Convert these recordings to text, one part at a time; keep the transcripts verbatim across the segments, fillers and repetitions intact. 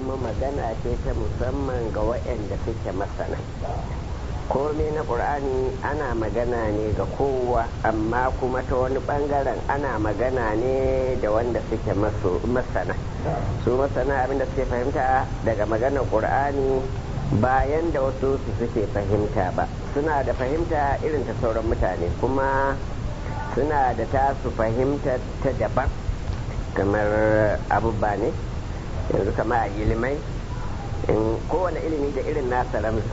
zama magana ce ta musamman ga waɗanda suke masana. Komai na ƙur'ani ana magana ne ga kowa, amma kuma ta wani ɓangaren ana magana ne da wanda suke masana. Su masana abinda suke fahimta daga maganar ƙur'ani bayan da wasu su suke fahimta ba, suna da fahimta irin ta sauran mutane, kuma suna da tasu fahimta ta daban. Kamar abubuwa ne yanzu kama a ilimai, kowane ilimi da irin nasa ramzi.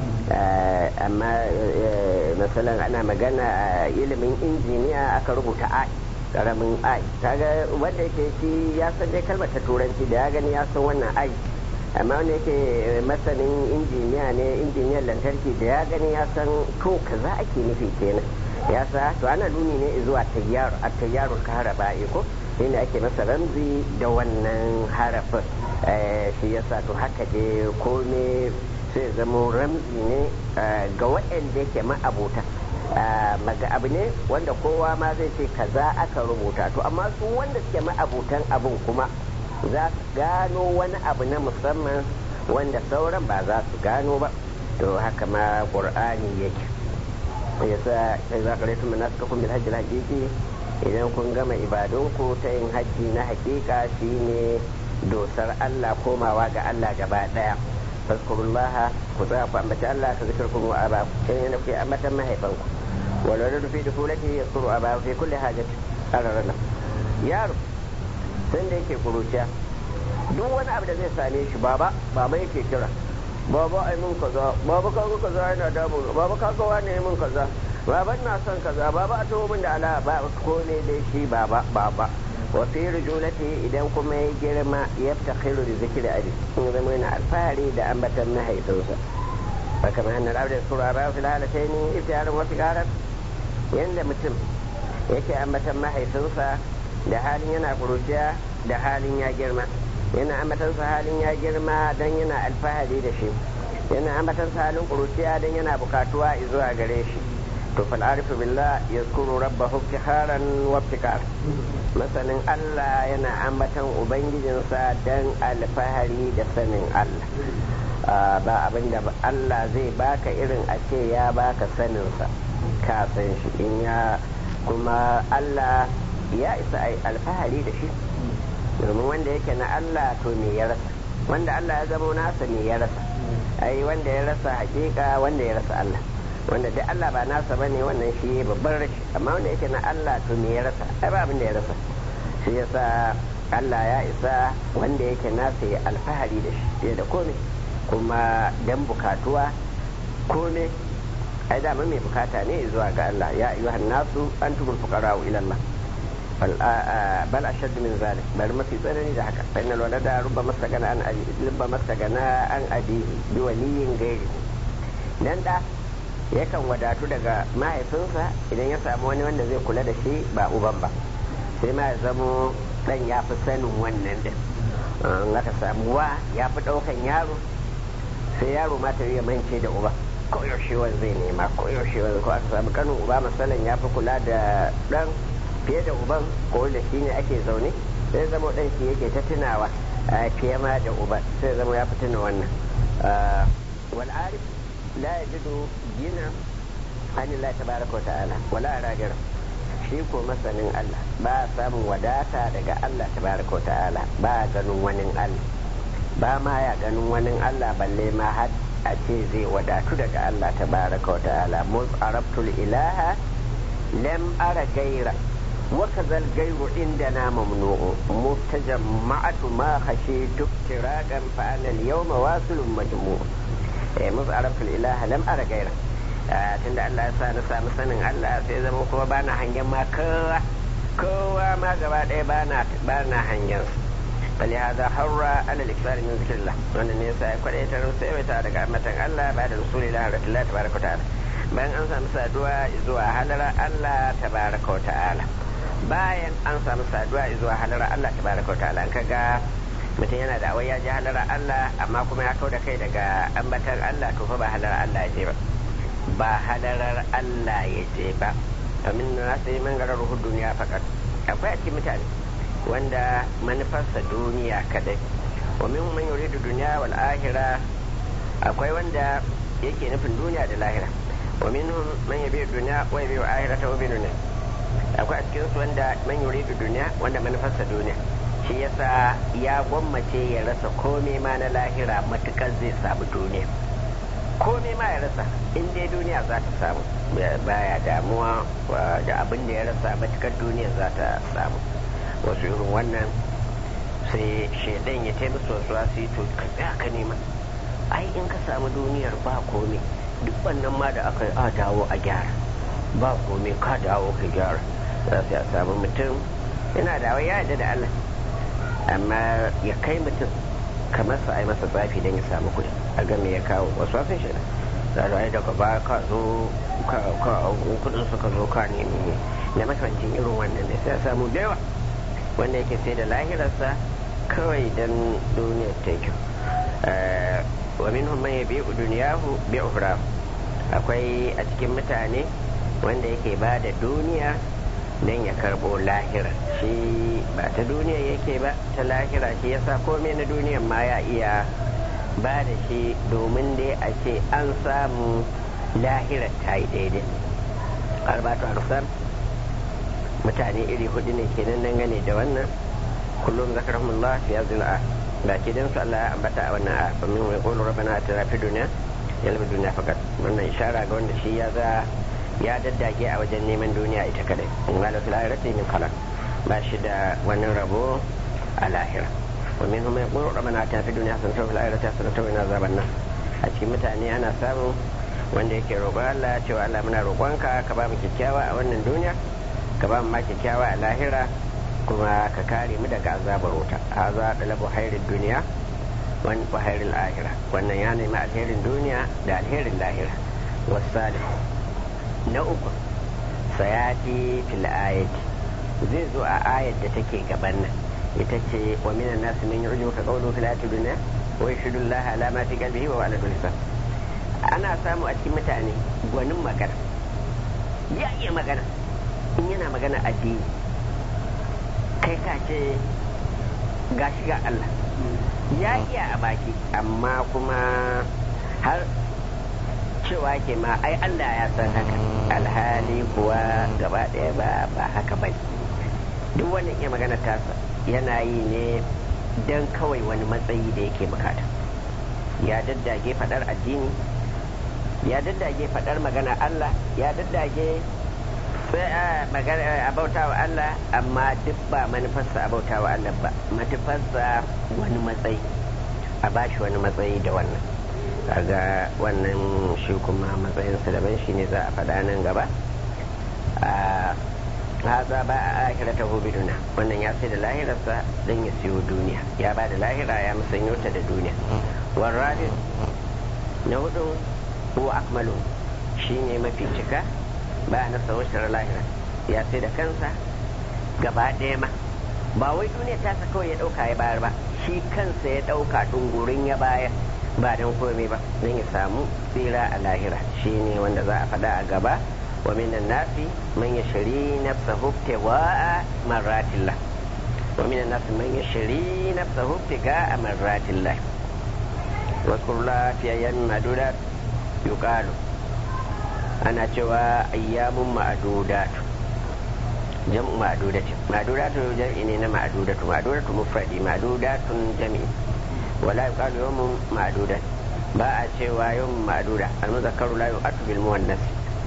Amma misalin ana magana a ilimin injiniya aka rubuta ai, karamin ai, kaga wanda yake shi ya san dai kalmar ta turanci da ya gani ya san wannan ai, amma wanda yake masanin injiniya ne, injiniyan lantarki da ya gani ya san to kaza ake nufi kenan, ya sa to ana nuni ne zuwa tayyaru a tayyarul kahraba'i ko shi ne ake masa ramzi da wannan harafin. Shi yasa to haka dai kome sai zama ramzi ne ga waɗanda yake ma'abuta. Maga abu ne wanda kowa ma zai ce kaza aka rubuta, to amma su wanda suke ma'abutan abun kuma za su gano wani abu na musamman wanda sauran ba za su gano ba. To haka ma ƙur'ani yake. Yasa sai za ka retu manasikakum bil hajji al-haqiqi, idan kun gama ibadunku ta yin hajji na hakika shine dosar Allah, komawa ga Allah gaba daya. Fazkurullaha, ku tsaya ku ambaci Allah ka zikirkum wa aba, in yana ku ambatan mahaifanku. Walau da rufi da kulaki ya tsuru aba fi kulli hajati ararana. Yaro sun da yake kuruciya, duk wani abu da zai same shi baba baba yake kira. Baba ai mun kaza, baba kaga kaza yana damu, baba kaga wani mun kaza, baba na son kaza, baba a tawo min da ala ba ko ne dai shi baba baba. Wa fi rujulati, idan kuma ya girma yaftakhiru bi zikri abi, in zama yana alfahari da ambatan mahaifinsa. Fa kama anna al-abd surara fi halatayn iftiharan wa sigaran, yanda mutum yake ambatan mahaifinsa da halin yana kuruciya da halin ya girma. Yana ambatansa halin ya girma don yana alfahari da shi, yana ambatansa halin kuruciya don yana bukatuwa zuwa gare shi. To fal arifu billah yazkuru rabbahu iftikharan wa ibtikar, masanin Allah yana ambatan ubangijinsa don alfahari da sanin Allah. Ba abin da Allah zai baka irin a ce ya baka saninsa ka san shi, in ya kuma Allah ya isa ai alfahari da shi, domin wanda yake na Allah to me ya rasa, wanda Allah ya zama nasa me ya rasa. Ai wanda ya rasa hakika wanda ya rasa Allah, wanda duk Allah ba nasa bane wannan shi babban rashi, amma wanda yake na Allah to me ya rasa, ai ba abin da ya rasa. Shi yasa Allah ya isa wanda yake nasa ya alfahari da shi da komai, kuma dan bukatuwa komai ai da mai bukata ne zuwa ga Allah. Ya ayyuhan nasu antumul fuqara'u ila Allah, bal ashaddu min zalik, bal mafi tsanani da haka. Fa innal walada rubbama stagana an abi, rubbama stagana an abihi bi waliyin gairi. Dan da yakan wadatu daga mahaifinsa idan ya samu wani wanda zai kula da shi ba uban ba, sai ma ya zamo dan ya fi sanin wannan din. In aka samu wa ya fi daukan yaro, sai yaro ma ta yi mance da uba, ko yaushe wani zai nema, ko yaushe wani, ko aka samu kanin uba masalan ya fi kula da dan fiye da uban, ko da shi ne ake zaune, sai zama dan shi yake ta tunawa fiye ma da uban, sai zama ya fi tuna wannan. Wal arif la yajidu gina anillah tabaraka wa ta'ala wala ragira, shi ko masanin Allah ba samun wadata daga Allah tabaraka wa ta'ala, ba ganin wani Allah, ba ma ya ganin wani Allah, balle ma har a ce zai wadatu daga Allah tabaraka wa ta'ala. mus arabtul ilaha lam ara gaira wa kazal gairu indana mamnu'u, mutajama'atu ma khashitu tiradan fa ana al-yawma wasilun majmu'u. eh mus arabtul ilaha lam ara gaira, tunda Allah ya sa na samu sanin Allah sai zama kuma bana hangen ma kowa kowa ma gaba ɗaya bana bana hangen su. Bali hada harra ala al-ikthar min zikrillah, wannan ne yasa ya kwadaitar sai wata daga amatan Allah ba da rasulillahi rahmatullahi tabaraka ta'ala, bayan an samu saduwa zuwa halara Allah tabaraka ta'ala, bayan an samu saduwa zuwa halara Allah tabaraka ta'ala. An kaga mutum yana da awai ya ji halara Allah amma kuma ya kau da kai daga ambatan Allah, to fa ba halara Allah ya je ba, ba halarar Allah ya je ba. Amin na sai man garar ruhun duniya fakat, akwai a cikin mutane wanda manufarsa duniya kadai, wa min man yuridu dunya wal akhirah akwai wanda yake nufin duniya da lahira wa minhum man yabi'u dunya wa yabi'u akhirata wa dunya akwai a cikin su wanda man yuridu dunya wanda manufarsa duniya shi yasa ya gwammace ya rasa komai ma na lahira matukar zai samu duniya komai ma ya rasa in dai duniya za ta samu baya damuwa da abin da ya rasa matukar duniya za ta samu wasu irin wannan sai shaidan ya taimaka wasu wasu yi to ka tsaya ka nema ai in ka samu duniyar ba komai duk wannan ma da aka yi a dawo a gyara ba komai ka dawo ka gyara za su ya samu mutum yana da ya yarda da Allah amma ya kai mutum kamar sa ai masa tsafi don ya samu kuɗi a game ya kawo wasu wasu shi da da ai daga ba ka zo ka kudin suka zo ka nemi na makamancin irin wannan da sai ya samu da yawa wanda yake sai da lahirarsa kawai don duniyar ta kyau wa minhum man yabi'u dunyahu bi ukhra akwai a cikin mutane wanda yake ba da duniya don ya karbo lahira shi ba ta duniya yake ba ta lahira shi yasa komai na duniyan ma ya iya ba da shi domin dai a ce an samu lahira ta yi daidai arbatu arsam mutane iri hudu ne kenan dangane da wannan kullum zakarahumullah fi azil'a da ke su Allah ya ambata a wannan a fa min wa qulu rabbana atina fid dunya yalbi dunya fakat wannan ishara ga wanda shi ya za ya daddage a wajen neman duniya ita kadai in ma fil akhirati min khalaq ba shi da wani rabo a lahira wa min hum yaqulu rabbana atina fid dunya hasanatan wa fil akhirati hasanatan wa qina azaban nar a cikin mutane ana samu wanda yake roƙo Allah cewa Allah muna roƙonka ka ba mu kyakkyawa a wannan duniya ka ba mu ma kyakkyawa a lahira kuma ka kare mu daga azabar wuta haza dalabu khairid duniya wa khairil akhirah wannan ya nemi alherin duniya da alherin lahira wasalih na uku sayati fil ayati zai zo a ayat da take gaban nan ita ce wa minan nas man yu'jibuka qawluhu fil ayati dunya wa yashhadu Allah ala ma fi qalbihi wa ala kulli lisan ana samu a cikin mutane gwanin magana ya iya magana in yana magana addini kai ka ce gashi ga Allah ya iya a baki amma kuma har cewa ke ma ai Allah ya san haka alhali kuwa gaba ɗaya ba ba haka bai duk wannan iya magana tasa yana yi ne don kawai wani matsayi da yake bukata ya daddage faɗar addini ya daddage faɗar magana Allah ya daddage sai magana a bauta wa Allah amma duk ba manufarsa a bauta wa Allah ba manufarsa wani matsayi a bashi wani matsayi da wannan kaga wannan shi kuma matsayinsa daban shi ne za a faɗa nan gaba a haza ba a akirata hubiduna wannan ya sai da lahirarsa don ya siyo duniya ya ba da lahira ya musanyo ta da duniya warradin na hudu ko akmalu shi ne mafi cika ba na sauwashar lahira ya sai da kansa gaba ɗaya ma ba wai duniya tasa kawai ya ɗauka ya bayar ba shi kansa ya ɗauka ɗungurin ya bayar ba don komai ba don ya samu tsira a lahira shi ne wanda za a faɗa a gaba wa minan nasi man yashri nafsahu ibtigha'a marratillah wa minan nasi man yashri nafsahu ibtigha'a marratillah wa kullu fi ayyamin ma'dudat yuqalu ana cewa ayyamun ma'dudat jam'u ma'dudat ma'dudatu jam'i ne na ma'dudatu ma'dudatu mufradi ma'dudatun jam'i ولا يقال يوم معدودة باء cewa يوم معدودة المذكر لا يؤت بالمؤنث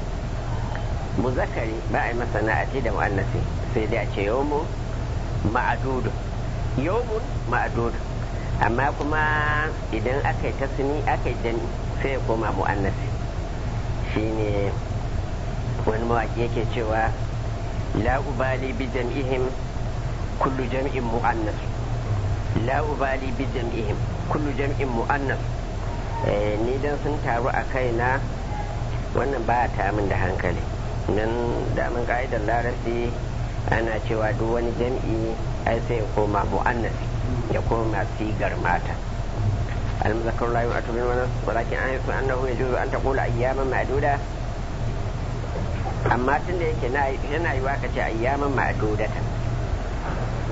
مذكري باء مثلا أتي ده مؤنث سيدي أتي يوم معدود يوم معدود أما كما إذا أكي تسني أكي جن سيكون مؤنث شيني wani mawaƙi yake cewa la ubali bi jam'ihim kullu jam'in mu'annas la ubali bi jam'ihim kullu jam'in mu'annas ni dan sun taru a kaina wannan ba ta min da hankali nan da mun ka'idar larabci ana cewa duk wani jam'i ai sai ya koma mu'annas ya koma sigar mata al-muzakkar la yu'atu min wannan walakin an yasu annahu yajuzu an taqula ayyaman ma'duda amma tunda yake yana yiwa ka ce ayyaman ma'dudatan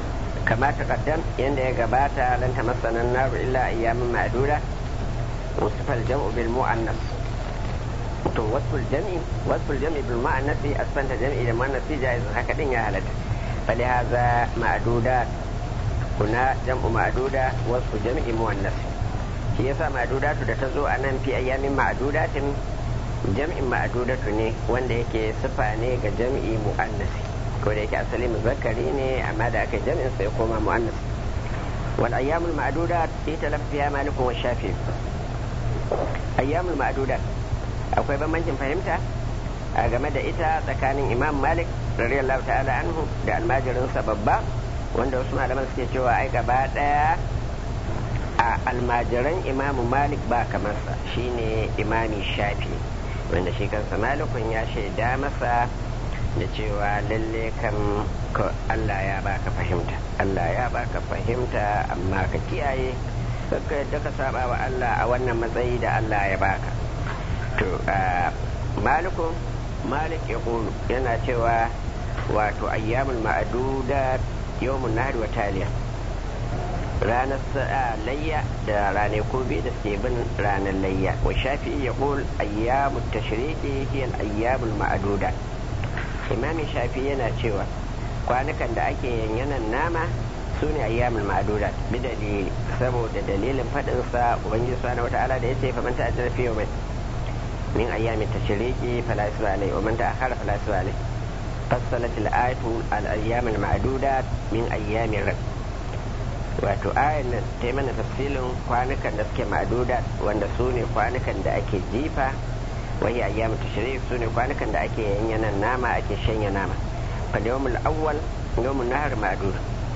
kama taqaddam yanda ya gabata lan tamassana an-naru illa ayyamin ma'duda wasfal jam'u bil mu'annas to wasful jam'i wasful jam'i bil mu'annas asfanta jam'i da mu'annas jaiz haka din ya halatta fali hadha ma'dudat kuna jam'u ma'duda wasfu jam'i mu'annas shi yasa ma'dudatu da ta zo a nan fi ayyamin ma'dudatin jam'in ma'dudatu ne wanda yake sifa ne ga jam'i mu'annasi ko da yake asali muzakkari ne amma da aka jam'in sai koma mu'annas wal ayyamul ma'dudat ita lafiya malikun wa shafi ayyamul ma'dudat akwai bambancin fahimta a game da ita tsakanin imam malik radiyallahu ta'ala anhu da almajirinsa babba wanda wasu malaman suke cewa ai gaba daya a almajiran imamu malik ba kamarsa shine imami shafi wanda shi kansa malikun ya shaida masa da cewa lalle kan Allah ya baka fahimta Allah ya baka fahimta amma ka kiyaye kakka yadda ka saba wa Allah a wannan matsayi da Allah ya baka to malikun malik ya kulu yana cewa wato ayyamul ma'aduda yawmun nahri wa taliya ranar layya da ranar kobe da suke bin ranar layya wa shafi ya kul ayyamut tashriqi hiya ayyamul ma'aduda imami shafi yana cewa kwanukan da ake yanyanan nama su ne ayyamul ma'aduda bi dalili saboda dalilin fadin sa ubangiji subhanahu wata'ala da yace faman ta'ajjala fi yawmin min ayyamin tashriqi fala isma alayhi wa man ta'akhkhara fala isma alayhi fassalat al-ayatu al-ayyam al-ma'dudat min ayyamir rabb wato ayan nan ta mana tafsilin kwanukan da suke ma'dudat wanda su ne kwanukan da ake jifa wai ayyamin tashriq su ne kwanukan da ake yanyanan nama ake shanya nama fa yawmul awwal yawmun nahr ma'dud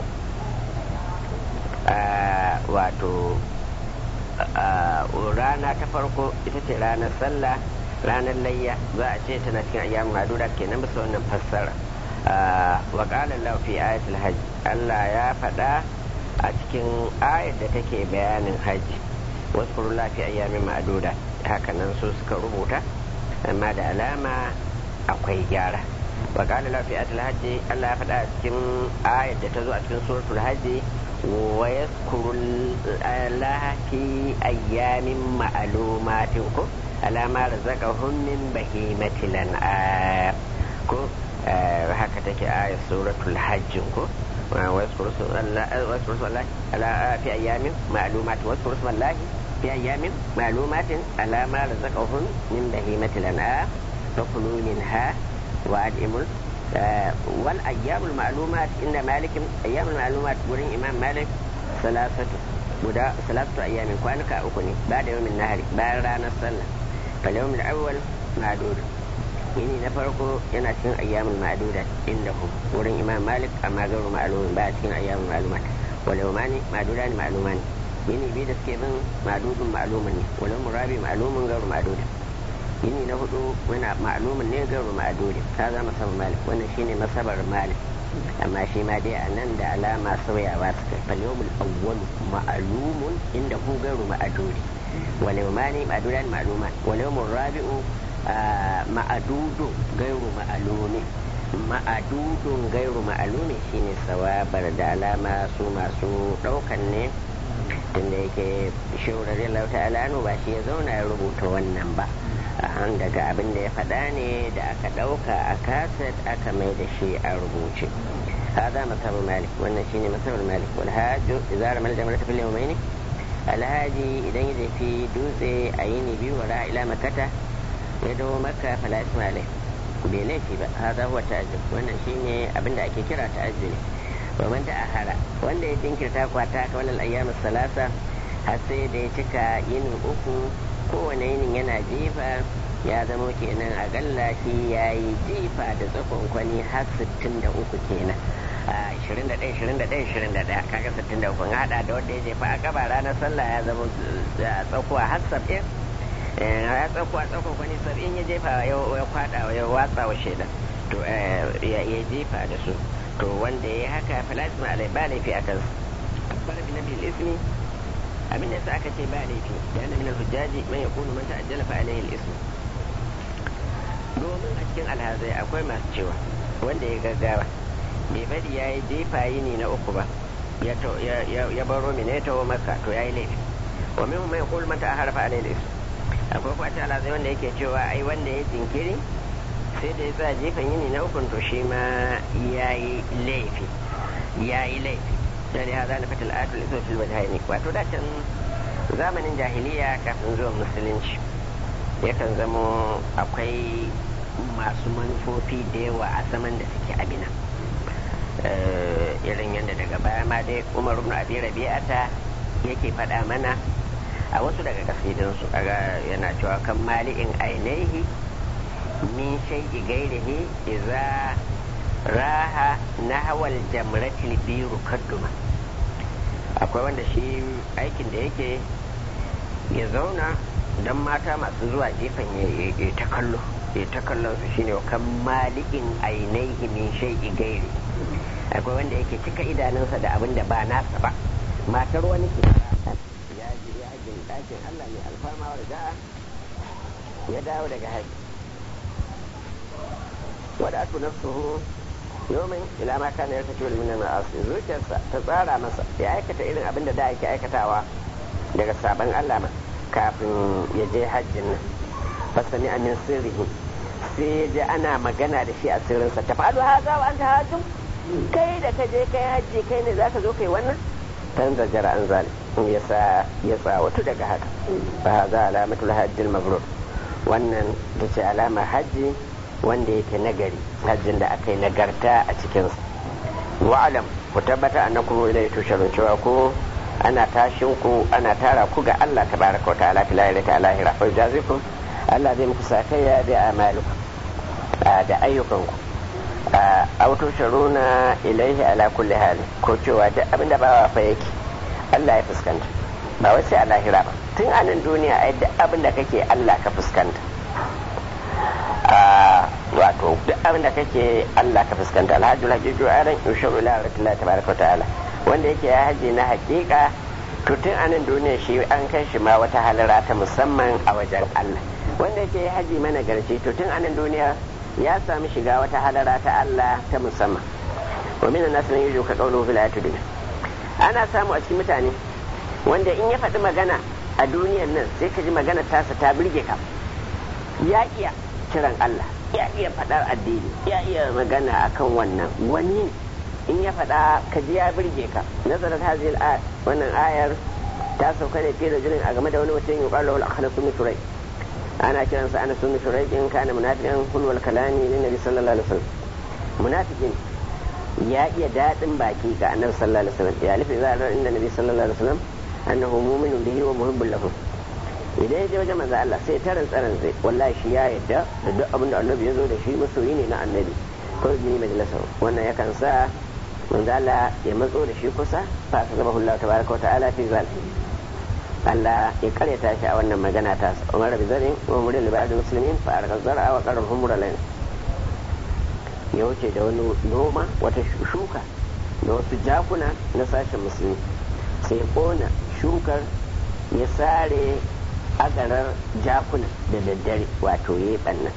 wato rana ta farko ita ce ranar sallah ranar layya za a ce tana cikin ayyamin ma'duda kenan bisa wannan fassara wa qala Allah fi ayatul hajj Allah ya faɗa a cikin ayar da take bayanin hajji wasfurullah fi ayyamin ma'duda haka nan su suka rubuta amma da alama akwai gyara wa qala Allah fi ayatul hajj Allah ya faɗa a cikin ayar da ta zo a cikin suratul hajj ويذكر الله في أيام معلومات على ما رزقهم من بهيمة الأنعام هكذا تكي آية سورة الحج واذكر اسم الله على في أيام معلومات واذكر اسم الله في أيام معلومات على ما رزقهم من بهيمة الأنعام فكلوا منها وأطعموا آه والأيام المعلومات إن مالك أيام المعلومات ورين إمام مالك ثلاثة بدا ثلاثة أيام كوانك أكوني بعد يوم النهر بعد رانا الصلاة فاليوم الأول معدود إني نفرقه ينأتين أيام المعدودة إنهم ورين إمام مالك أما غير معلوم بعد كين أيام المعلومات واليومان معدودان معلومان إني بيدس كيبن معدود معلوم واليوم الرابع معلوم غير معدود yini na hudu muna ma'lumin ne gairu ma'adudi ta zama sabar malik wannan shine masabar malik amma shi ma dai a nan da alama sauyawa suka fal yawmul awwal ma'lumun inda hu gairu ma'adudi wal yawmani ma'dudan ma'luman wal yawmul rabi'u ma'adudu gairu ma'lumi ma'adudun gairu ma'lumi shine sawabar da alama su masu daukan ne tunda yake shaurari Allah ta'ala ba shi ya zauna ya rubuta wannan ba an daga abin da ya faɗa ne da aka ɗauka a kaset aka mai da shi a rubuce hada masabar malik wannan shine masabar malik wal hajju idza ramal jamrata fil yawmayn alhaji idan ya tafi dutse a yini biyu wa ra'a ila makkata ya dawo makka fala ismailai bai laifi ba hada huwa ta'ajjub wannan shine abin da ake kira ta'ajjub wa man ta'ahara wanda ya jinkirta kwata ka wannan ayyamus salasa har sai da ya cika yinin uku kowane yinin yana jifa ya zama kenan a galla shi ya yi jifa da tsakon kwani har sittin da uku kenan a ishirin da ɗaya ishirin da ɗaya ishirin da ɗaya kaga sittin da uku hada da wanda ya jefa a gaba ranar sallah ya zama tsakuwa har sab'in ya tsakuwa tsakon kwani sab'in ya jefa ya kwada ya watsa wa shaida to ya jefa da su to wanda ya haka falasma alai ba laifi a kansa fara bi nabi ismi abin da yasa aka ce ba laifi da yana minal hujjaji man yakunu man ta'ajjala fa alayhi al-ism domin a cikin alhazai akwai masu cewa wanda ya gaggawa bai bari yayi jefa yini na uku ba ya baro mina ya taho maka to ya yi laifi wa min mai kulmata a harfa a laifi akwai kwata ala zai wanda yake cewa ai wanda ya jinkiri sai da ya sa jifan yini na ukun to shi ma ya yi laifi ya yi laifi da ya zana fatil adul iso fil wajhaini wato da can zamanin jahiliya kafin zuwa musulunci yakan zamo akwai masu manufofi da yawa a zaman da suke abina irin yadda daga baya ma dai umar ibn abi rabi'ata yake faɗa mana a wasu daga kasidinsu yana cewa kan mali'in ainihi min shay'i gairihi idza raha nahwal jamratil biru kadduma akwai wanda shi aikin da yake ya zauna don mata masu zuwa gefen ya ta kallo ya ta kallon su shine wa kan mali'in ainihi min shay'i gairi akwai wanda yake cika idanunsa da abin da ba nasa ba matar wani ke ya ji ya ji ɗakin Allah mai alfarma wa ya dawo daga haji wadatu nafsuhu yomin ila ma kana yartaci wal min al-ma'asi zuciyarsa ta tsara masa ya aikata irin abin da da yake aikatawa daga sabon Allah ma kafin ya je hajjin nan fasami amin sirrihi sai ya ji ana magana da shi a sirrinsa ta faɗo haza wa anta hajjum kai da ka je kai hajji kai ne zaka zo kai wannan tan zajara an zali ya sa ya tsawatu daga haka fa haza alamatul hajjil mabrur wannan da ce alamar hajji wanda yake nagari hajjin da aka yi nagarta a cikinsa wa'alam ku tabbata annakum ilayhi tusharun cewa ko ana tashin ku ana tara ku ga Allah tabaraka wa ta'ala fil akhirati alahira fa jazikum Allah zai muku sakayya da amalukum da ayyukanku aw tusharuna ilayhi ala kulli hali ko cewa duk abinda ba fa yake Allah ya fuskanta ba wai sai a lahira ba tun a nan duniya ai duk abinda kake Allah ka fuskanta wato duk abin da kake Allah ka fuskanta alhaji alhaji aran yushuru ila Allah tabaraka ta'ala wanda yake ya haji na hakika to tun a nan duniya shi an kai shi ma wata halara ta musamman a wajen Allah wanda yake ya haji mana garci to tun a nan duniya ya sami shiga wata halara ta Allah ta musamman wa min an-nas man yuju ka qawluhu fil ayati dunya ana samu a cikin mutane wanda in ya faɗi magana a duniyan nan sai ka ji magana tasa ta burge ka ya iya kiran Allah ya iya faɗar addini ya iya magana akan wannan wani in ya faɗa ka ji ya birge ka nazarat hazil ayat wannan ayar ta sauka ne fiye da jirin a game da wani mutum ya ƙwallo wal akhna sunni shurai ana kiransa ana sunni shurai in kana munafiqan hulwal kalami lin nabi sallallahu alaihi wasallam munafiqin ya iya daɗin baki ga annabi sallallahu alaihi wasallam ya lifi zarar inda nabi sallallahu alaihi wasallam annahu mu'minun bihi wa muhibbun lahu idan ya je wajen manzo Allah sai tarin tsaron zai wallahi shi ya yadda da duk abin da annabi ya zo da shi masoyi ne na annabi ko bi majalisa wannan yakan sa manzo Allah ya matso da shi kusa fa sabahu Allah tabaraka wa ta'ala fi zal Allah ya karyata shi a wannan magana ta Umar bin Zarin wa murid libad muslimin fa arqa zar'a wa qarra humura lain ya wuce da wani noma wata shuka da wasu jakuna na sashen musulmi sai kona shukar ya sare agarar jakuna da daddare wato ya yi ɓannan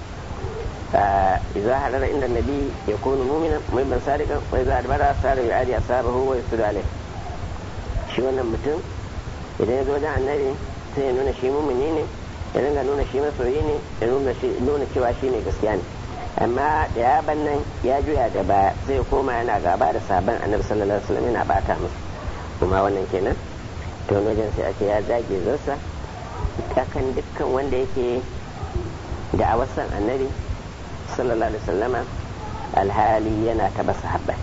idan halar inda nabi ya kone mumina mai ban sadiƙan wai za a dabara sare ya adi a sabahu wai su dalai shi wannan mutum idan ya zo wajen annabi sai ya nuna shi mumini ne ya ringa nuna shi masoyi ne ya nuna cewa shi ne gaskiya ne amma da ya bannan ya juya da baya sai ya koma yana gaba da sabon annabi sallallahu alaihi wasallam yana bata musu kuma wannan kenan to wajen sai ake ya zage zarsa akan dukkan wanda yake da a wasan annabi sallallahu alaihi wasallama alhali yana taba sahabbai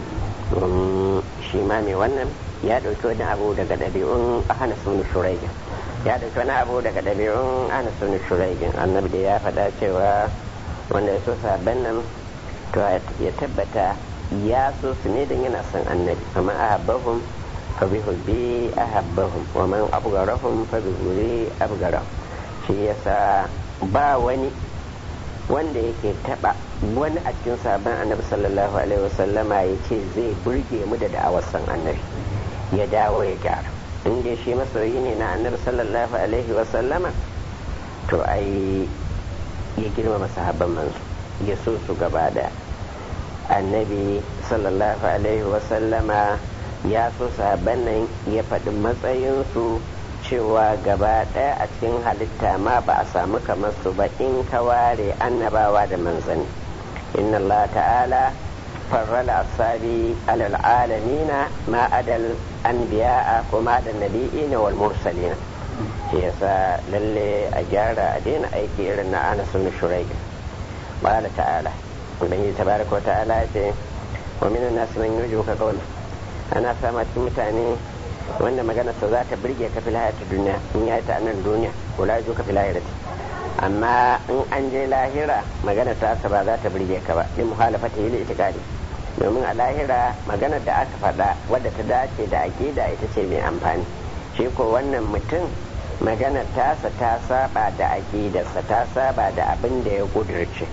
shi ma mai wannan ya dauki wani abu daga dabi'un ahana sunu shuraigin ya dauki wani abu daga dabi'un ahana sunu shuraigin annabi da ya faɗa cewa wanda ya so sahabban nan to ya tabbata ya so su ne don yana son annabi amma ahabbahum فبحبي أحبهم ومن أبغرهم فبغري أبغرهم shi yasa ba wani wanda yake taba wani a cikin sabon annabi sallallahu alaihi wasallama ya ce zai burge mu da da'awar san annabi ya dawo ya gyara in dai shi masoyi ne na annabi sallallahu alaihi wasallama to ai ya girmama sahabban manzo ya so su gaba da annabi sallallahu alaihi wasallama ya so sahabban nan ya faɗi matsayinsu cewa gaba ɗaya a cikin halitta ma ba a samu kamar su ba in ka ware annabawa da manzanni inna Allah ta'ala farrala asabi alal alamina ma adal anbiya'a ko ma adal nabiyina wal mursalina shi yasa lalle a gyara a daina aiki irin na Anas ibn Shuraik qala ta'ala ubangiji tabaraka wa ta'ala ce wa minan nas man yujuka qawl ana sama cikin mutane wanda maganarsa za ta birge ka fil hayati duniya in ya ta nan duniya wala yujuka fil hayati amma in an je lahira magana ta ba za ta birge ka ba din muhalafata yi itikadi domin a lahira maganar da aka faɗa wadda ta dace da aqida ita ce mai amfani shi ko wannan mutum maganar tasa ta saba da aqidarsa ta saba da abin da ya kudurce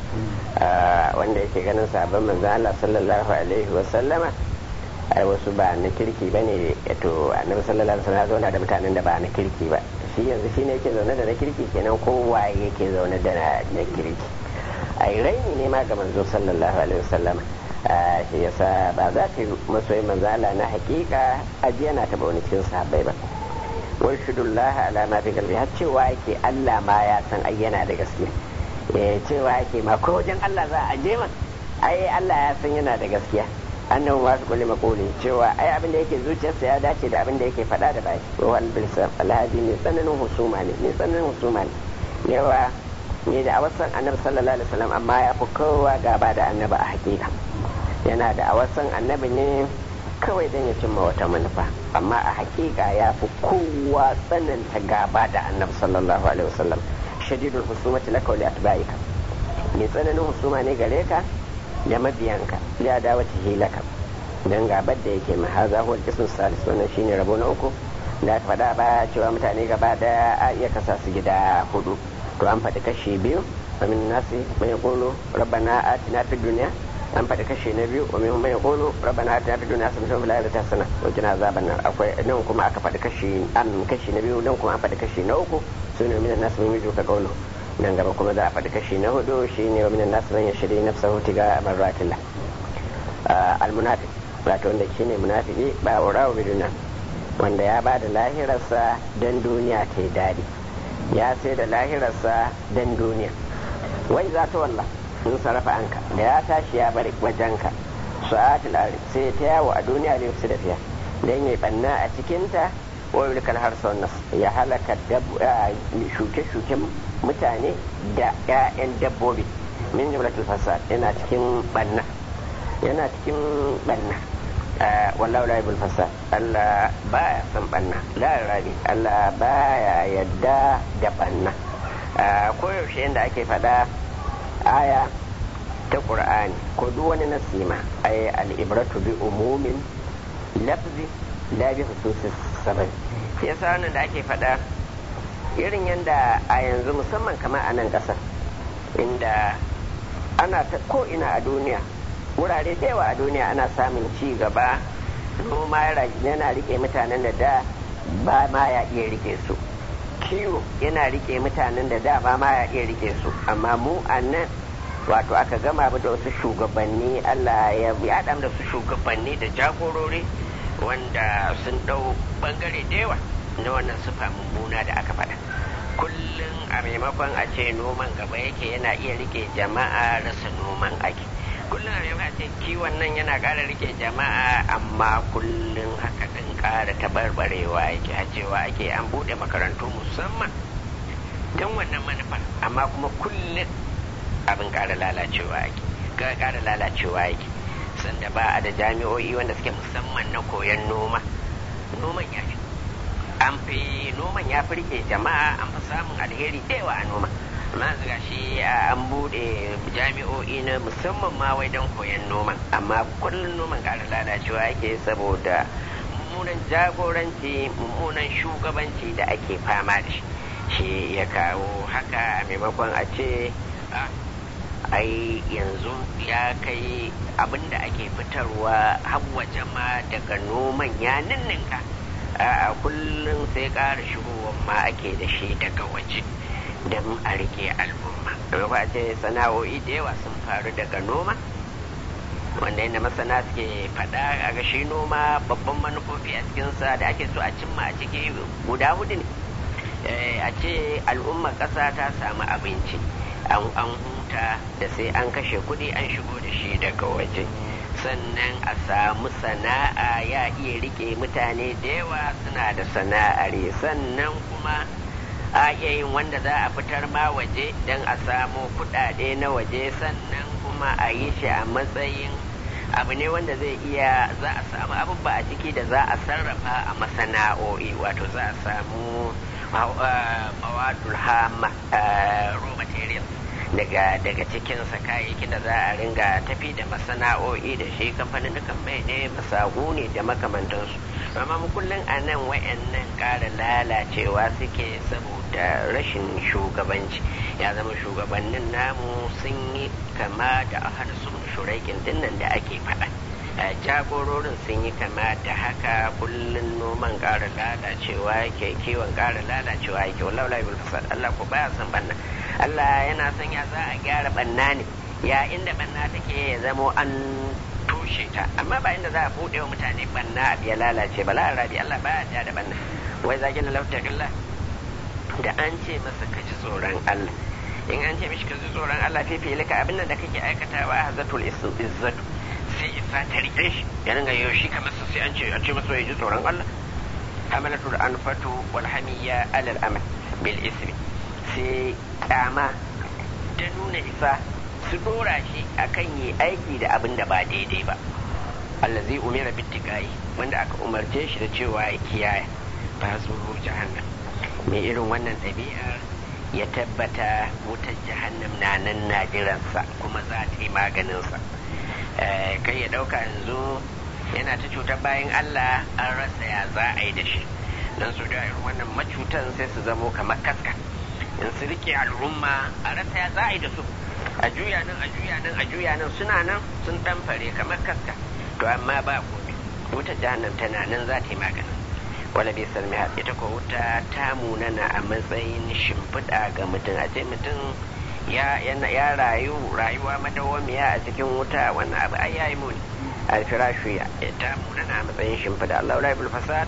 wanda yake ganin sabon manzo Allah sallallahu alaihi wa sallama ai wasu ba na kirki bane to annabi sallallahu alaihi wasallam zauna da mutanen da ba na kirki ba shi yanzu shi ne yake zaune da na kirki kenan kowa yake zaune da na kirki ai raini ne ma ga manzo sallallahu alaihi wasallam shi yasa ba za ka masoyi manzala na hakika aji yana taba wani cikin sahabbai ba wai shudullah ala ma fi qalbi har cewa yake Allah ma ya san ai yana da gaskiya eh cewa yake ma ko wajen Allah za a je ma ai Allah ya san yana da gaskiya annabi wasu kulli makoli cewa ai abin da yake zuciyarsa ya dace da abin da yake faɗa da baki wa albilsa alhaji ne tsananin husuma ne ne tsananin husuma ne yawa ne da awasan annabi sallallahu alaihi wasallam amma ya fi kowa gaba da annabi a hakika yana da awasan annabi ne kawai dan ya cimma wata manufa amma a hakika ya fi kowa tsananta gaba da annabi sallallahu alaihi wasallam shadidul husumati laka wa li atba'ika ne tsananin husuma ne gare ka da mabiyanka ya dawo ta hilaka don gabar da yake ma haza huwa kisun salis wannan shine rabo na uku da aka faɗa baya cewa mutane gaba daya a iya kasa su gida hudu to an faɗi kashi biyu wa min nasi man yaqulu rabbana atina fid dunya an faɗi kashi na biyu wa min man yaqulu rabbana atina fid dunya hasanatan wa fil akhirati hasanatan wa qina azaban nar akwai nan kuma aka faɗi kashi an kashi na biyu nan kuma an faɗi kashi na uku sunan min nasi man yujuka qawlu nan gaba kuma za a faɗi kashi na hudu shi ne wa minan nasu man yashri nafsahu tiga marratillah almunafiq wato wanda shi ne munafiki ba urawa biduna wanda ya ba da lahirarsa dan duniya ta yi daɗi ya sai da lahirarsa dan duniya wai za ta walla in sarrafa anka da ya tashi ya bari wajenka sa'atul ari sai ta yawo a duniya ne su da fiya dan yayi banna a cikinta wa yulikal harsa nas ya halaka shuke-shuken mutane da 'ya'yan dabbobi min jumlatul fasad yana cikin banna yana cikin banna wallahu la yubul fasad Allah baya san banna la rabi Allah baya yadda da banna koyaushe yadda ake faɗa aya ta qur'ani ko duk wani nasima ay al-ibratu bi umumin lafzi la bi khususis sabab yasa wannan da ake faɗa irin yadda a yanzu musamman kamar a nan ƙasar inda ana ta ko'ina a duniya wurare da yawa a duniya ana samun ci gaba noma yana rike mutanen da da ba ma ya iya rike su kiwo yana rike mutanen da da ba ma ya iya rike su amma mu a nan wato aka gama da wasu shugabanni Allah ya yaɗa da su shugabanni da jagorori wanda sun ɗau bangare da yawa na wannan sufa mummuna da aka faɗa kullum a maimakon a ce noman gaba yake yana iya rike jama'a rasa noman ake kullum a maimakon a ce kiwon nan yana ƙara rike jama'a amma kullum haka ɗin ƙara tabarbarewa yake a cewa ake an buɗe makarantu musamman don wannan manufar amma kuma kullum abin ƙara lalacewa ake ƙara lalacewa yake sanda ba a da jami'o'i wanda suke musamman na koyon noma noman ya fi an fi noman ya fi rike jama'a an fi samun alheri yawa a noma amma ga shi an bude jami'o'i na musamman ma wai don koyon noman amma kullum noman ƙara lalacewa yake saboda mummunan jagoranci mummunan shugabanci da ake fama da shi shi ya kawo haka a maimakon a ce ai yanzu ya kai abin da ake fitarwa har waje ma daga noman ya ninninka a kullum sai ƙara shigowar ma ake da shi daga waje don a rike al'umma ba ce sana'o'i da yawa sun faru daga noma wanda yadda masana suke faɗa a ga shi noma babban manufofi a cikinsa da ake so a cimma a ciki guda hudu ne a ce al'ummar ƙasa ta samu abinci an huta da sai an kashe kuɗi an shigo da shi daga waje sannan a samu sana'a ya iya rike mutane da yawa suna da sana'ar sannan kuma a iya yin wanda za a fitar ma waje don a samu kuɗaɗe na waje sannan kuma a yi shi a matsayin abu ne wanda zai iya za a samu abubuwa a ciki da za a sarrafa a masana'o'i wato za a samu mawadul hama raw materials daga daga cikinsa kayayyakin da za a ringa tafi da masana'o'i da shi kamfanin mai ne masagu ne da makamantansu amma mu kullum a nan wayannan ƙara lalacewa suke saboda rashin shugabanci ya zama shugabannin namu sun yi kama da ahadsun shuraikin dinnan da ake faɗa jagororin sun yi kama da haka kullum noman ƙara lalacewa yake kiwon ƙara lalacewa yake wallahu la yubul fasad Allah ko baya son banna Allah yana son ya za a gyara banna ne ya inda banna take ya zamo an toshe ta amma ba inda za a buɗe wa mutane banna abu ya lalace ba la'arabi Allah baya ja da banna wai zaki na lautaqillah da an ce masa ka ji tsoron Allah in an ce mishi ka ji tsoron Allah fi filika abin da kake aikatawa hazatul izzatu sai isa ta rike shi ya ringa yau shi kamar sai an ce a ce masa ya ji tsoron Allah hamalatul anfatu wal hamiyya alal amal bil ismi sai kama da nuna isa su dora shi akan yi aiki da abin da ba daidai ba allazi umira bittiqai wanda aka umarce shi da cewa ya kiyaye ba su jahannam mai irin wannan ɗabi'ar ya tabbata wutar jahannam na nan na jiransa kuma za ta yi maganinsa kai ya ɗauka yanzu yana ta cutar bayan Allah an rasa ya za a yi da shi don su da irin wannan macutan sai su zamo kamar kaska in su rike al'umma a rasa ya za a yi da su a juya nan a juya nan a juya nan suna nan sun ɗanfare kamar kaska to amma ba komai wutar jahannam tana nan za ta yi maganin wala bai salmi ita ko wuta ta munana a matsayin shimfiɗa ga mutum a ce mutum ya rayu rayuwa madawwamiya a cikin wuta wannan abu ai yayi muni alfirashu ya ta munana a matsayin shimfiɗa Allah la yabul fasad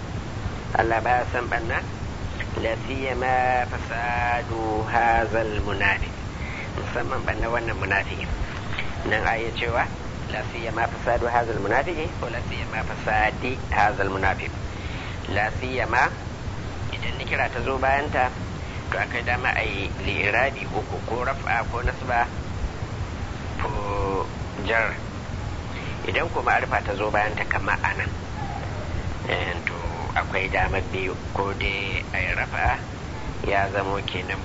Allah ba san banna la siyama fasadu hazal munafiq musamman banna wannan munafiki nan aya cewa la siyama fasadu hazal munafiqi ko la siyama fasadi hazal munafiq la siyama idan nikira ta zo bayan ta to akai dama a yi li'irabi uku ko raf'a ko nasba ko jar idan kuma arfa ta zo bayan ta kama anan to akwai dama biyu ko dai a yi rafa ya zamo kenan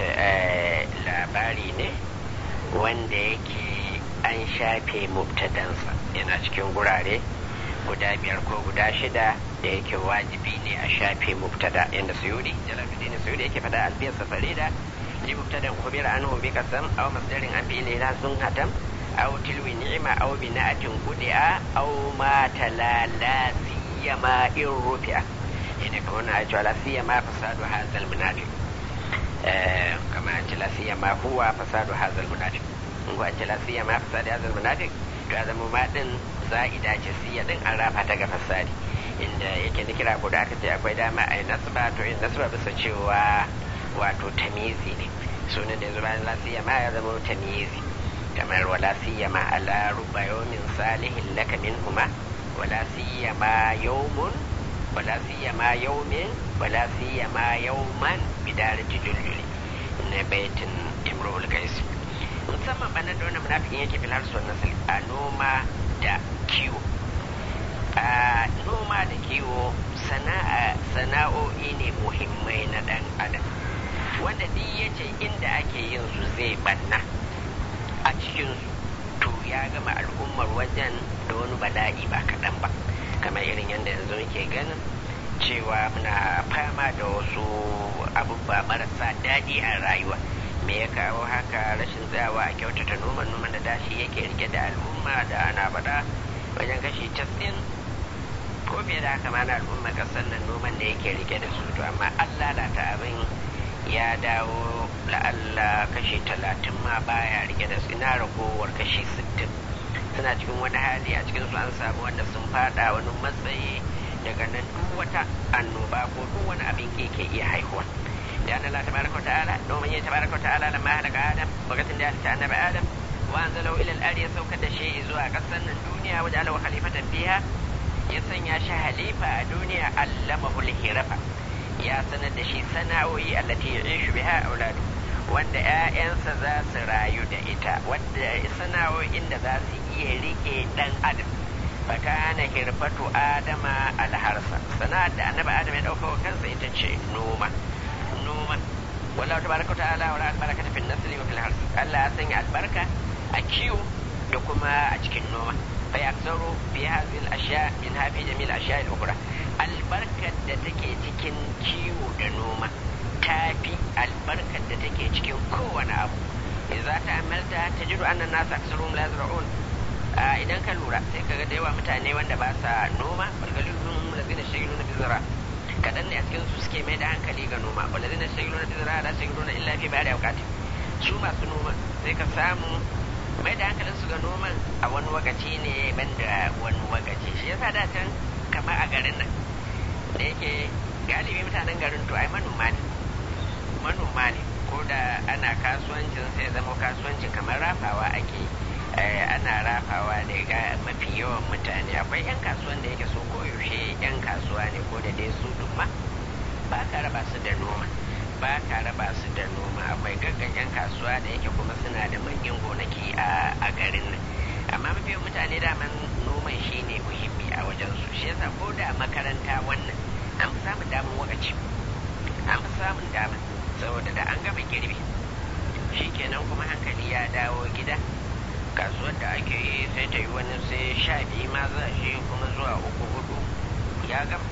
labari ne wanda yake an shafe mubtadansa yana cikin gurare guda biyar ko guda shida da yake wajibi ne a shafe mubtada inda suyudi jalaluddin suyudi yake fada albiyar safarida li mubtadan khubira anhu bi qasam aw masdarin an bi ila sun hatam aw tilwi ni'ma aw bina'atin qudi'a aw ma talala siyama in rufi'a ina ka wannan ayatu la siyama fasadu hazal munafiq eh kama ayatu la siyama huwa fasadu hazal munafiq in ko ayatu la siyama fasadu hazal munafiq to ya zama ma din za'ida ce siya din an rafa ta ga fasadi inda yake da kira ko da aka ce akwai dama a yi nasba to yin nasba bisa cewa wato tamizi ne sunan da yanzu bayan lasiya ma ya zama tamizi kamar wala siyama ala ruba yawmin salihin laka minhuma wala siyama yawmun wala siyama yawmin wala siyama yawman bidarati juljuli na baitin imrul qais musamman banan da wannan munafikin yake filar sunan nasal a noma da kiwo a noma da kiwo sana'o'i ne muhimmai na dan adam wanda duk ya ce inda ake yin su zai banna a cikinsu to ya gama al'ummar wajen da wani bala'i ba kaɗan ba kamar irin yadda yanzu muke ganin cewa muna fama da wasu abubuwa marasa daɗi a rayuwa me ya kawo haka rashin tsayawa a kyautata noman noman da dashi yake rike da al'umma da ana faɗa wajen kashi casin ko fiye da haka ma na al'umma ƙasar nan noman da yake rike da su to amma an lalata abin ya dawo la'alla kashi talatin ma baya rike da su ina ragowar kashi sittin suna cikin wani hali a cikin su an samu wanda sun fada wani matsayi daga nan duk wata annoba ko duk wani abin ke ke iya haihuwa da Allah tabaraka wa ta'ala domin ya tabaraka wa ta'ala lamma halaka adam lokacin da ya halitta annabi adam wa anzalahu ila al-ardi ya saukar da shi zuwa kasan nan duniya wajen alahu khalifatan fiha ya sanya shi halifa a duniya allamahu al-hirafa ya sanar da shi sana'o'i allati ya'ishu biha auladu wanda ƴaƴansa za su rayu da ita wanda sana'o'in da za su iya rike dan adam fakana hirfatu adama alharsa sana'ar da annabi adam ya dauka wa kansa ita ce noma noma wallahu tabaraka ta'ala wa barakata fil nasli wa fil hars Allah ya sanya albarka a kiwo da kuma a cikin noma fa yaksaru bi hadhihi al-ashya min hafi jamil ashya al-ukhra albarkar da take cikin kiwo da noma tafi albarkar da take cikin kowane abu idza ta'amalta tajidu anna an-nas aktsaruhum la yazra'un idan ka lura sai kaga da yawa mutane wanda ba sa noma balgalun lazina shagiluna bi zara kadan ne a cikin su suke mai da hankali ga noma walazina shagiluna bi zara la shagiluna illa fi ba'da awqati su masu noma sai ka samu mai da hankalin su ga noman a wani wakaci ne banda wani wakaci shi yasa da can kamar a garin nan da yake galibi mutanen garin to ai manoma ne manoma ne ko da ana kasuwancin sai zama kasuwancin kamar rafawa ake ana rafawa ne ga mafi yawan mutane akwai 'yan kasuwan da yake so koyaushe 'yan kasuwa ne ko da dai su dumma ba ka raba su da noma ba ka raba su da noma akwai gaggan 'yan kasuwa da yake kuma suna da manyan gonaki a garin nan amma mafi yawan mutane daman noman shi ne muhimmi a wajensu shi yasa ko da makaranta wannan an fi samun damar wakaci an fi samun damar saboda da an gama girbi shi kenan kuma hankali ya dawo gida kasuwar da ake yi sai ta yi wani sai sha biyu ma za shi kuma zuwa uku hudu ya gama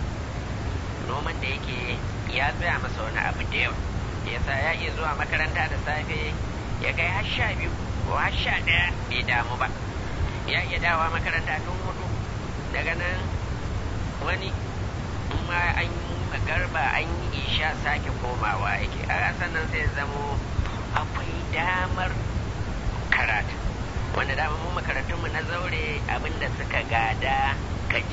noman da yake ya tsaya masa wani abu da yawa yasa ya iya zuwa makaranta da safe ya kai har sha biyu ko har sha ɗaya bai damu ba ya iya dawa makaranta tun hudu daga nan wani ma an yi magarba an yi isha sake komawa yake a sannan sai zamo akwai damar karatu wanda dama mu makarantunmu na zaure abinda suka gada kaji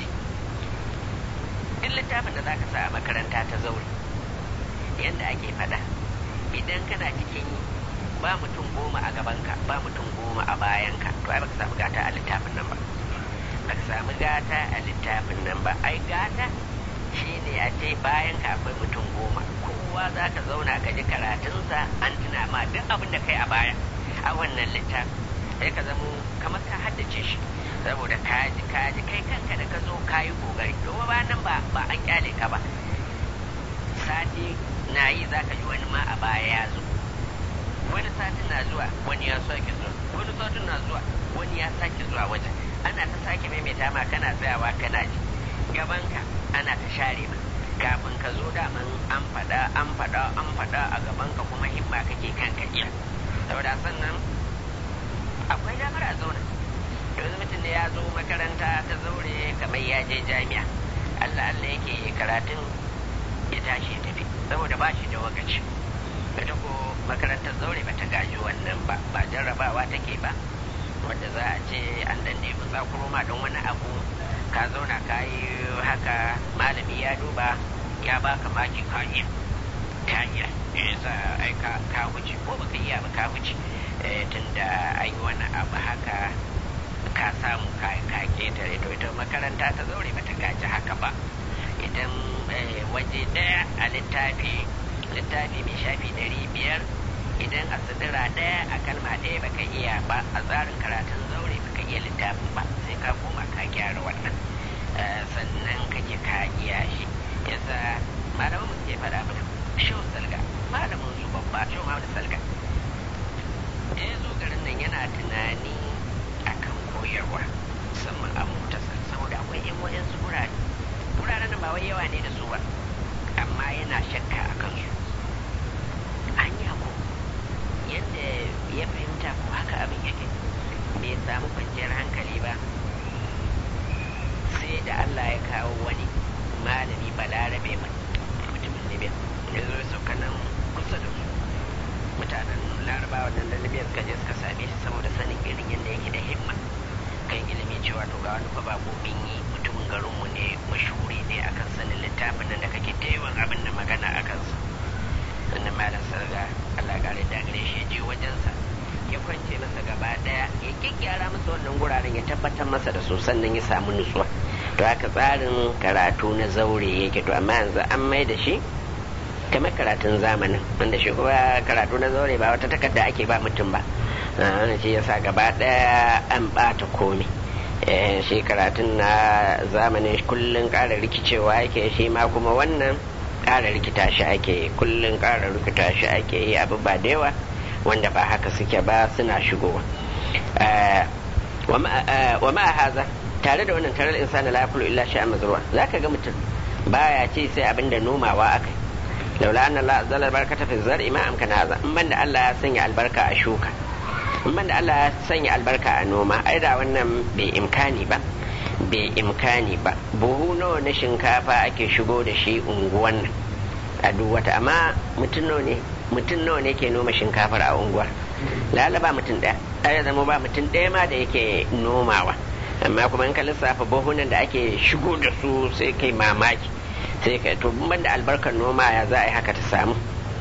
in littafin da zaka sa a makaranta ta zaure yadda ake fada idan kana cikin ba mutum goma a gabanka ba mutum goma a bayanka to ai baka samu gata a littafin nan ba baka samu gata a littafin nan ba ai gata shine a ce bayanka akwai mutum goma kowa za ka zauna ka ji karatunsa an tuna ma duk abin da kai a baya a wannan littafin sai ka zamo kamar ka haddace shi saboda kaji kaji kai kanka da ka zo ka yi kokari domin ba nan ba ba an kyale ka ba sati na yi za ka ji wani ma a baya ya zo wani satin na zuwa wani ya sake zuwa wani satin na zuwa wani ya sake zuwa wajen ana ta sake maimaita ma kana tsayawa kana ji gabanka ana ta share ma kafin ka zo daman an faɗa an faɗa an faɗa a gabanka kuma himma kake kanka iya saboda sannan akwai damar a zauna yanzu mutum da ya zo makaranta ta zaure kamar ya je jami'a Allah Allah yake karatun ya tashi ya tafi saboda ba shi da wakaci ita ko makarantar zaure ba ta gaji wannan ba ba jarrabawa take ba wanda za a ce an dan nemi tsakuro ma don wani abu ka zauna ka yi haka malami ya duba ya baka maki ka iya ka iya yasa ai ka wuce ko baka iya ba ka wuce tunda an yi wani abu haka ka samu ka ketare to ita makaranta ta zaure bata gaji haka ba idan waje daya a littafi littafi mai shafi ɗari biyar idan a sidira daya a kalma daya baka iya ba a tsarin karatun zaure baka iya littafin ba sai ka koma ka gyara wannan sannan kake ka iya shi yasa malamin mu ke faɗa mana shehu salga malamin su babba shehu Muhammad salga da ya zo garin nan yana tunani akan koyarwa musamman a mutasa saboda akwai yan wayansu gurare guraren nan ba wai yawa ne da su ba amma yana shakka a kansu anya ko yadda ya fahimta ko haka abin yake bai samu kwanciyar hankali ba sai da Allah ya kawo wani malami balarabe mai mutumin libya ya zo ya sauka nan kusa da su mutanen larabawa nan da libya suka je suka same shi saboda sanin irin yadda yake da himma kai ga wani fa ba gomin yi mutumin garinmu ne mashuri ne akan sanin littafin nan da kake ta yawan abin da magana a kansa wannan malam sarga Allah kare da gare shi je wajensa ya kwance masa gaba daya ya kikkyara masa wannan guraren ya tabbatar masa da su sannan ya samu nutsuwa to haka tsarin karatu na zaure yake to amma yanzu an mai da shi kamar karatun zamanin wanda shi kuma karatu na zaure ba wata takarda ake ba mutum ba wannan shi yasa gaba daya an bata komai shi karatun na zamanin kullun ƙara rikicewa yake shi ma kuma wannan ƙara rikita shi ake kullun ƙara rikita shi ake yi abu ba da yawa wanda ba haka suke ba suna shigowa wa ma haza tare da wannan tarar insani la yakulu illa shay'an mazruwa zaka ga mutum baya ce sai abinda nomawa akai laula anna Allah azzala albarakata fi zar'i ma amkana haza in banda Allah ya sanya albarka a shuka in banda Allah ya sanya albarka a noma ai da wannan bai imkani ba bai imkani ba buhu nawa na shinkafa ake shigo da shi unguwan nan a duk wata amma mutum nawa ne mutum nawa ne ke noma shinkafar a unguwar lalaba mutum ɗaya ai zama ba mutum ɗaya ma da yake nomawa amma kuma in ka lissafa buhunan da ake shigo da su sai kai mamaki sai kai to ban da albarkar noma ya za a yi haka ta samu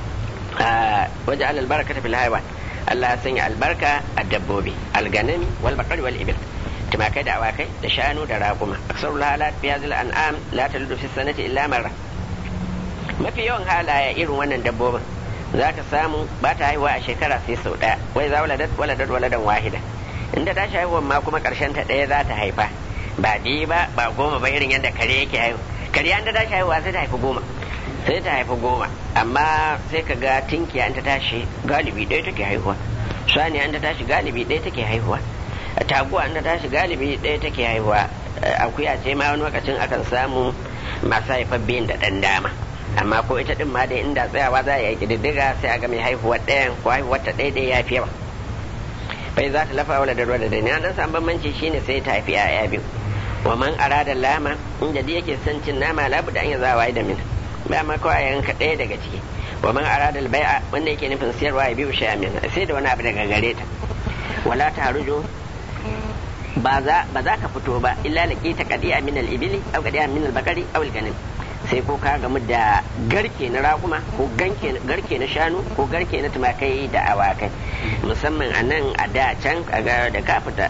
waje albarka ta fil haiwan Allah ya sanya albarka a dabbobi alganami wal baqari wal ibil tumakai da awakai da shanu da raƙuma aksarul halat fi hadhihi al an'am la talidu fi sanati illa marra mafi yawan halaye irin wannan dabbobin za ka samu ba ta haihuwa a shekara sai sau ɗaya wai za waladat waladat waladan wahida inda ta haihuwa ma kuma karshen ta ɗaya za ta haifa ba biyu ba ba goma ba irin yadda kare yake haihu kare an da ta haihuwa sai ta haifi goma sai ta haifi goma amma sai ka ga tinkiya an ta tashi galibi ɗaya take haihuwa sani an ta tashi galibi ɗaya take haihuwa taguwa an ta tashi galibi ɗaya take haihuwa akuya ce ma wani lokacin akan samu masu haifar biyun da ɗan dama amma ko ita din ma dai inda tsayawa za a yi kididdiga sai a ga mai haihuwar ɗayan ko haihuwar ta ɗaya ɗaya ya fi yawa bai za ta lafa wala da ruwa da dai an san bambanci shine sai ta haifi yaya biyu wa man arada lama inda dai yake son cin nama labu da an yi zawa da min ba ma kawai yanka ɗaya daga ciki wa man arada albai'a wanda yake nufin siyarwa ya biyu sha min sai da wani abu daga gare ta wala ta harujo ba za ba za ka fito ba illa laqita qadi'a min al-ibli aw qadi'a min al-baqari aw al-ganim sai ko ka gamu da garke na raguma ko garke na shanu ko garke na tumakai da awakai musamman a nan a da can kaga da ka fita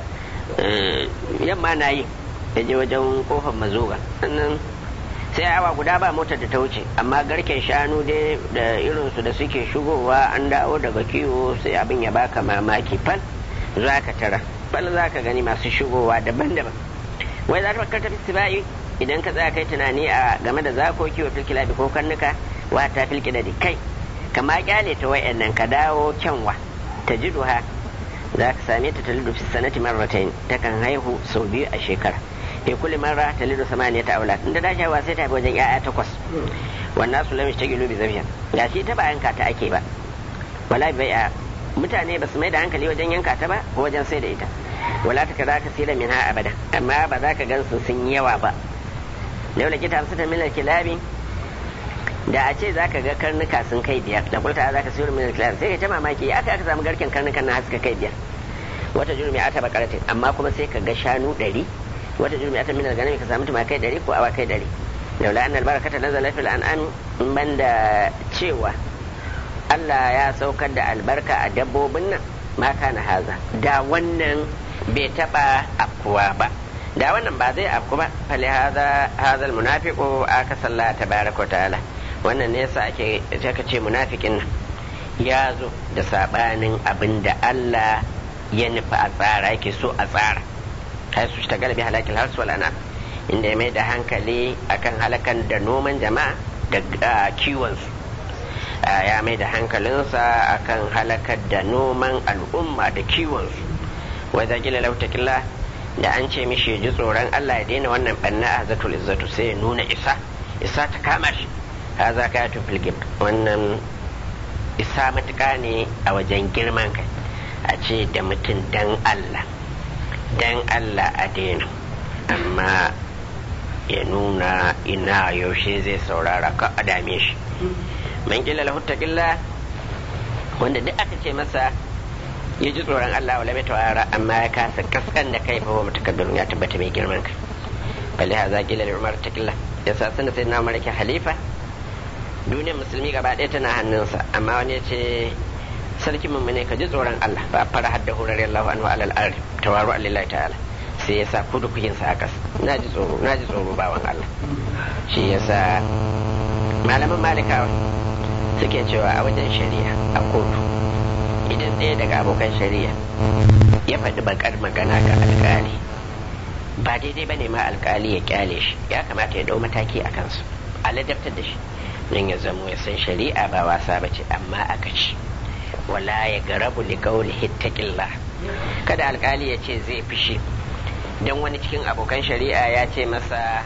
yamma na yi da je wajen kofar mazoga sannan sai awa guda ba motar da ta wuce amma garken shanu dai da irinsu da suke shigowa an dawo daga kiwo sai abin ya baka mamaki fal za ka tara fal za ka gani masu shigowa daban-daban wai za ta fakar ta fi idan ka tsaya kai tunani a game da zakoki wa filkilabi ko karnuka wa ta filkida da kai kama kyale ta wayannan ka dawo kyanwa ta ji duha za ka same ta talidu fi sanati marratain ta kan haihu sau biyu a shekara e kulli marra talidu samaniya ta aulad inda ta shaiwa sai ta haifi wajen yaya takwas wannan su lamish ta gilu bi zafiya ga shi ta ba yanka ta ake ba wala bai a mutane ba su mai da hankali wajen yanka ta ba ko wajen sai da ita wala ta kaza ka sira min ha abada amma ba za ka gan su sun yawa ba laula kita hamsin min kilabi da a ce zaka ga karnuka sun kai biyar da kulta zaka siyo min kilabi sai ka ta mamaki aka aka samu garken karnukan na haska kai biyar wata jurmi ata bakaratin amma kuma sai ka ga shanu ɗari wata jurmi ata min ganami ka samu tumakai ɗari ko awakai ɗari laula annal barakata nazala fil an'am in banda cewa Allah ya saukar da albarka a dabbobin nan ma kana haza da wannan bai taba afkuwa ba da wannan ba zai afku ba fali haza hazal munafiqu aka salla tabaraka ta'ala wannan ne yasa ake aka ce munafikin nan ya zo da sabanin abin da Allah ya nufa a tsara yake so a tsara kai su ta galibi halakil hars wal anam inda ya mai da hankali akan halakan da noman jama'a da kiwon su ya mai da hankalinsa akan halakar da noman al'umma da kiwon su wa idza qila lahu taqillah da an ce mishi ji tsoron Allah ya daina wannan banna a zatul izzatu sai ya nuna isa isa ta kama shi haza ka tu filgib wannan isa matuka ne a wajen girman kai a ce da mutum dan Allah dan Allah a daina amma ya nuna ina yaushe zai saurara ka a dame shi man kila lahu taqilla wanda duk aka ce masa ya ji tsoron Allah wala mai tawara amma ya kasa kaskan da kai fa wa mutakabbirun ya tabbata mai girman kai balle haza kila da umar takilla yasa sanin sai na umar ke halifa duniyar musulmi gaba ɗaya tana hannunsa amma wani ya ce sarki mummune ka ji tsoron Allah ba fara hadda hurar Allahu anhu alal ardi tawaru lillahi ta'ala sai yasa kudu kuyin sa akas naji tsoro naji tsoro bawan Allah shi yasa malaman malikawa suke cewa a wajen shari'a a kotu idan ɗaya daga abokan shari'a ya faɗi bakar magana ga alkali ba daidai ba ne ma alkali ya kyale shi ya kamata ya dau mataki a kansu a ladabtar da shi don ya zamo ya san shari'a ba wasa ba ce amma aka ci wala ya garabu li qawli hittaqillah kada alkali ya ce zai fishi don wani cikin abokan shari'a ya ce masa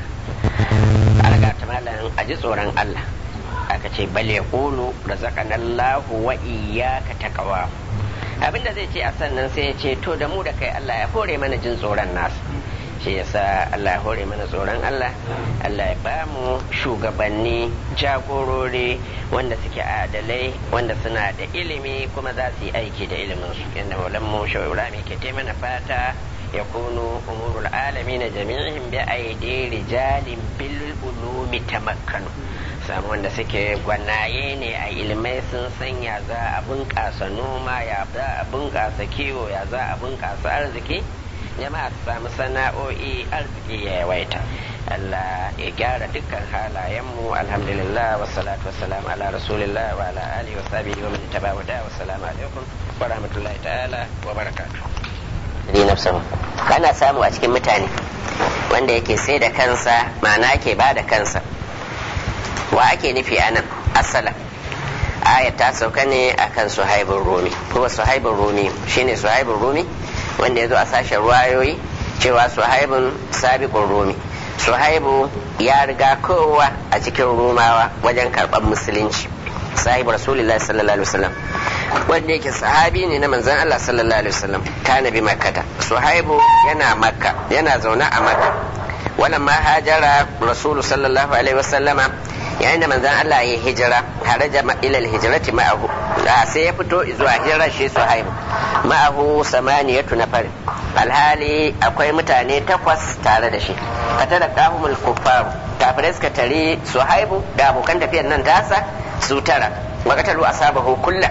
alga ta malam a ji tsoron Allah aka ce bal yaqulu razaqanallahu wa iyyaka taqwa abinda zai ce a sannan sai ya ce to da mu da kai Allah ya hore mana jin tsoron nasu shi yasa Allah ya hore mana tsoron Allah Allah ya ba mu shugabanni jagorori wanda suke adalai wanda suna da ilimi kuma za su yi aiki da ilimin su inda maulan mu shawara mai ke taimana fata ya kunu umurul alamin jami'in bi aidi rijalin bil ulumi tamakkanu samu wanda suke gwanaye ne a ilimai sun san ya za a bunƙasa noma ya za a bunƙasa kiwo ya za a bunƙasa arziki jama'a su samu sana'o'i arziki ya yawaita Allah ya gyara dukkan halayenmu alhamdulillah wassalatu wassalamu ala rasulillah wa ala alihi wa sahbihi wa man tabi'ahu da wassalamu alaikum wa rahmatullahi ta'ala wa barakatuh ni nafsahu kana samu a cikin mutane wanda yake sai da kansa ma'ana ke ba da kansa wa ake nufi anan asala ayat ta sauka ne akan suhaibun rumi kuma suhaibun rumi shine suhaibun rumi wanda ya zo a sashen ruwayoyi cewa suhaibun sabiqun rumi suhaibu ya riga kowa a cikin rumawa wajen karɓar musulunci sahibu rasulullah sallallahu alaihi wasallam wanda yake sahabi ne na manzon Allah sallallahu alaihi wasallam kana bi makkata suhaibu yana makka yana zaune a makka wannan ma hajara rasulu sallallahu alaihi wasallama yayin da manzon Allah ya hijira haraja ila al-hijrati ma'ahu sai ya fito zuwa hijira shi suhaibu ma'ahu samaniyatu nafar alhali akwai mutane takwas tare da shi fatara kahumul kuffar kafirai suka tare suhaibu da abokan tafiyar nan tasa su tara wakatalu asabahu kullu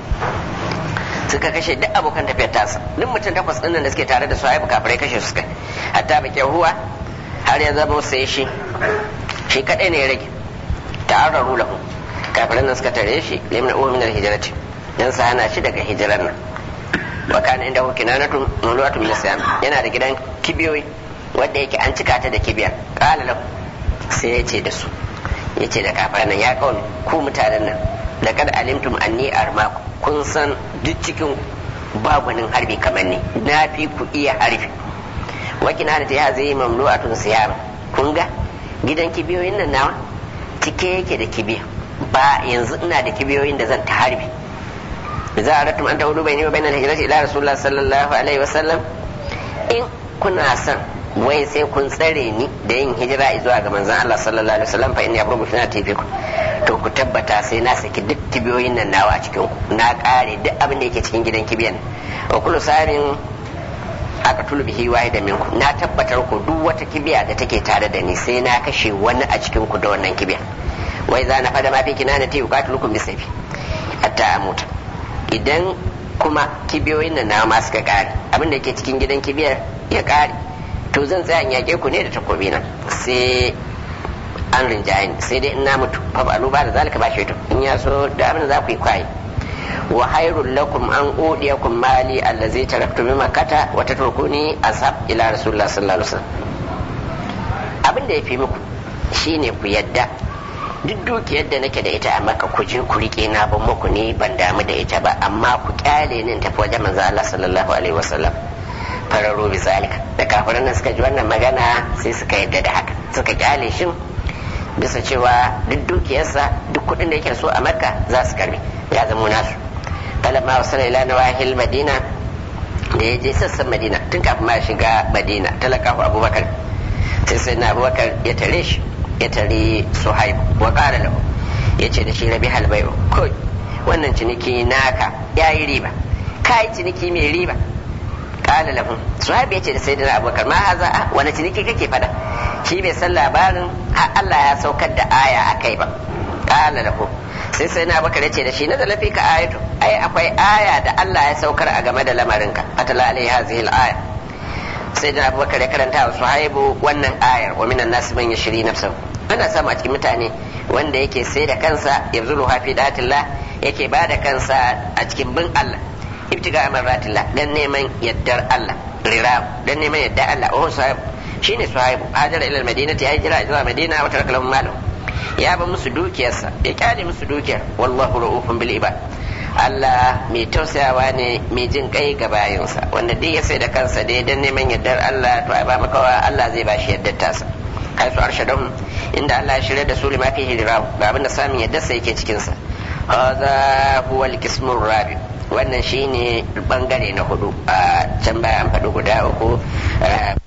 suka kashe duk abokan tafiyar tasa duk mutum takwas din nan da suke tare da suhaibu kafirai kashe su suka hatta bake huwa har ya zama sai shi shi kadai ne ya rage ta'arraru lahu kafiran nan suka tare shi limna uwa min al-hijrati dan sa hana shi daga hijiran nan wa kana inda hu kinanatu mulwatu min al yana da gidan kibiyoyi wanda yake an cika ta da kibiya qala lahu sai ya ce da su ya ce da kafiran nan ya kawo ku mutanen nan laqad alimtum anni armaku kun san duk cikin babunin harbi kamar ni na fi ku iya harbi wa kinanatu ya zai mamlu'atun siyama kun ga gidan kibiyoyin nan nawa cike yake da kibiya ba yanzu ina da kibiyoyin da zan ta harbi za a ratum an ta hudu bai ne bai na hijirati ila rasulullah sallallahu alaihi wasallam in kuna son wai sai kun tsare ni da yin hijira zuwa ga manzon Allah sallallahu alaihi wasallam fa inni abru fina tafiku to ku tabbata sai na saki duk kibiyoyin nan nawa a cikin ku na kare duk abin da yake cikin gidan kibiyan wa kullu sarin aka tulu bihi wahida minku na tabbatar ku duk wata kibiya da take tare da ni sai na kashe wani a cikin ku da wannan kibiya wai za na fada ma fi kinana ta yuqatilukum bisayfi hatta amuta idan kuma kibiyoyin nan na ma suka kare abin da yake cikin gidan kibiyar ya kare to zan tsaya in yake ku ne da takobi na sai an rinjaye ni sai dai in na mutu fa ba ba da zalika ba shaitu in ya so da abin da za ku yi kwaye wa hayrul lakum an udiyakum mali allazi taraktu min makkata wa tatrukuni ashab ila rasulullah sallallahu alaihi wasallam abin da yafi muku shine ku yadda duk dukiyar da nake da ita a maka ku je ku rike na ban muku ne ban damu da ita ba amma ku kyale ni tafi wajen manzo Allah sallallahu alaihi wasallam fararo bi zalika da kafiran nan suka ji wannan magana sai suka yadda da haka suka kyale shi bisa cewa duk dukiyarsa duk kudin da yake so a makka za su karbi ya zama nasu falamma wasala ila nawahil madina da ya je sassan madina tun kafin ma shiga madina talakahu abubakar sai sai na abubakar ya tare shi ya tare suhaib wa qala lahu ya ce da shi rabi halbayo ko wannan ciniki naka yayi riba kai ciniki mai riba qala lahu suhaib yace da sayyidina abubakar ma haza wani ciniki kake fada shi bai san labarin har Allah ya saukar da aya akai ba qala lahu sai sai na bakar yace da shi na zalafi ka ayatu ai akwai aya da Allah ya saukar a game da lamarinka atala alaihi hazihi al-aya sai da abubakar ya karanta wa suhaibu wannan ayar wa minan nasi man yashri nafsahu ana samu a cikin mutane wanda yake sai da kansa yazulu hafi datillah yake ba da kansa a cikin bin Allah ibtiga amratillah dan neman yaddar Allah rira dan neman yaddar Allah oh suhaibu shine suhaibu hajara ila al-madinati ya hijira zuwa madina wa taraka lahum malu ya ba musu dukiyarsa ya kyale musu dukiyar wallahu ra'ufun bil ibad Allah mai tausayawa ne mai jin kai ga bayinsa wanda duk ya sai da kansa dai dan neman yardar Allah to ai ba makawa Allah zai bashi yardar tasa kai su arshadahum inda Allah ya shirya da su lima fihi rirahu ga abin da samun yardar sa yake cikin sa hadha huwa al-qismur rabi wannan shine bangare na hudu a can baya an faɗi guda uku